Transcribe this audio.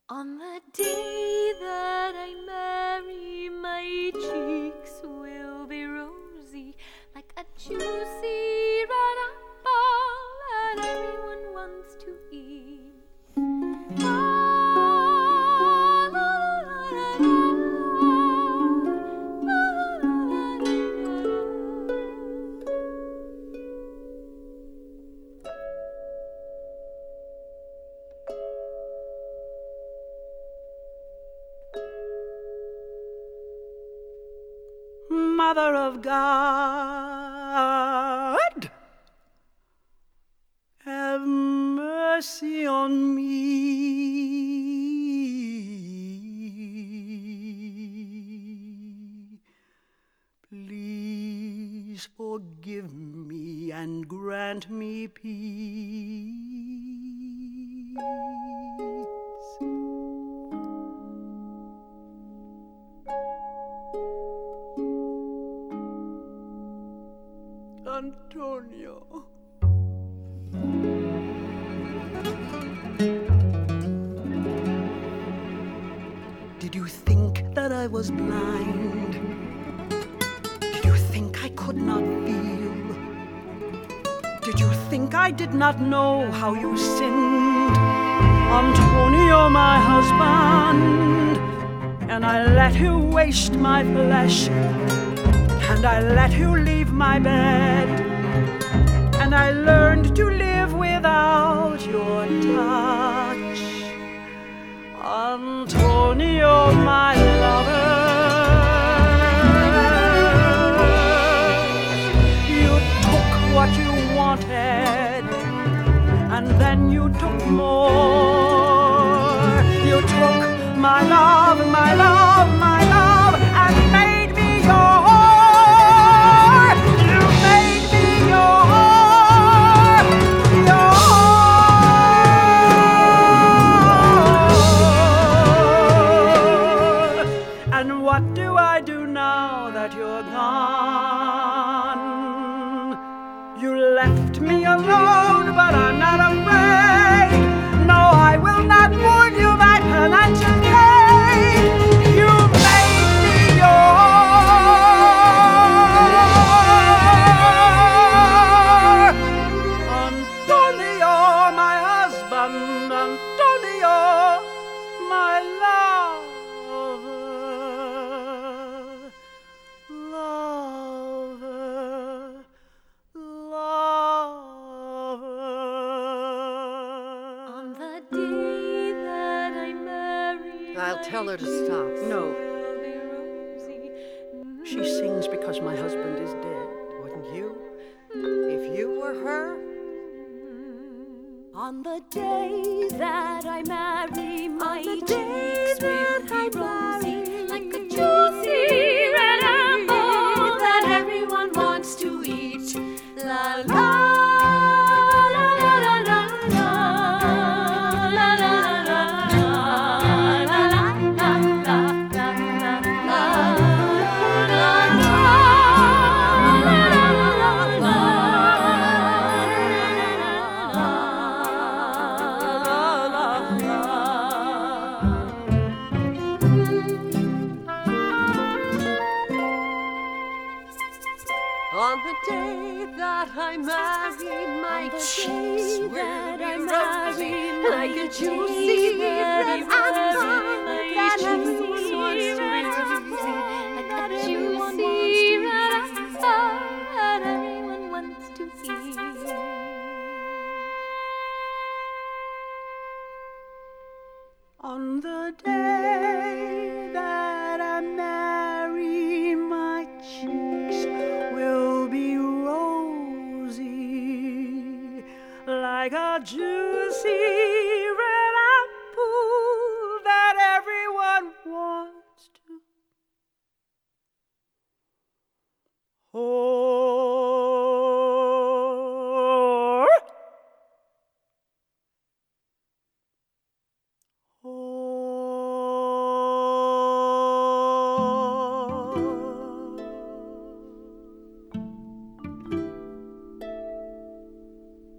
On the day that I marry, my cheeks will be rosy like a juicy red apple that everyone wants to eat. Mother of God, have mercy on me. Please forgive me and grant me peace. Antonio. Did you think that I was blind? Did you think I could not feel? Did you think I did not know how you sinned? Antonio, my husband, and I let you waste my flesh, and I let you leave my bed, and I learned to live without your touch. Antonio, my lover, you took what you wanted, and then you took more. You took my love, my love, my love, and made me yours. You made me yours, yours. And what do I do now that you're gone? You left me alone, but I'm not afraid. No, I will not mourn you by financial gain. You made me yours. Antonio, my husband, Antonio, my lover, lover, lover. On the day that I marry, I'll tell her to stop. No. She sings because my husband is dead. Wouldn't you? If you were her? On the day that I marry, my cheeks will be rosy like a juicy red apple that everyone wants to eat. La la la la la la la la la la la On the day that I marry, my cheeks will be rosy like a juicy red apple that everyone wants to eat. like a juicy red apple that everyone wants to eat. On the day that I marry, my cheeks will be rosy like a juicy red apple that everyone wants to hold.